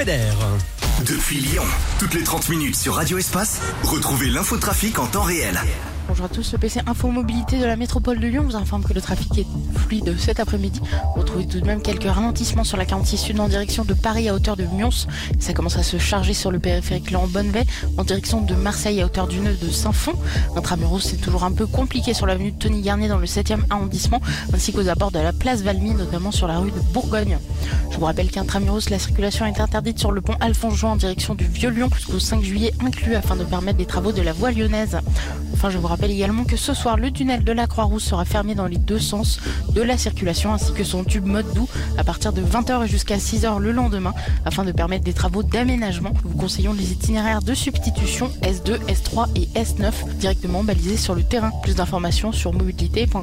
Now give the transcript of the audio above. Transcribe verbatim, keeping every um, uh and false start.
Depuis Lyon, toutes les trente minutes sur Radio Espace, retrouvez l'infotrafic en temps réel. Bonjour à tous, le P C Info Mobilité de la métropole de Lyon vous informe que le trafic est fluide cet après-midi. Vous retrouvez tout de même quelques ralentissements sur la quarante-six sud en direction de Paris à hauteur de Mions. Ça commence à se charger sur le périphérique Laon-Bonnevet en direction de Marseille à hauteur du nœud de Saint-Fond. Intramuros, c'est toujours un peu compliqué sur l'avenue de Tony Garnier dans le septième arrondissement ainsi qu'aux abords de la place Valmy, notamment sur la rue de Bourgogne. Je vous rappelle qu'intramuros, la circulation est interdite sur le pont Alphonse-Juin en direction du Vieux-Lyon jusqu'au cinq juillet inclus afin de permettre les travaux de la voie lyonnaise. Enfin, je vous rappelle également que ce soir, le tunnel de la Croix-Rousse sera fermé dans les deux sens de la circulation ainsi que son tube mode doux à partir de vingt heures jusqu'à six heures le lendemain afin de permettre des travaux d'aménagement. Nous vous conseillons les itinéraires de substitution S deux, S trois et S neuf directement balisés sur le terrain. Plus d'informations sur mobilité point com.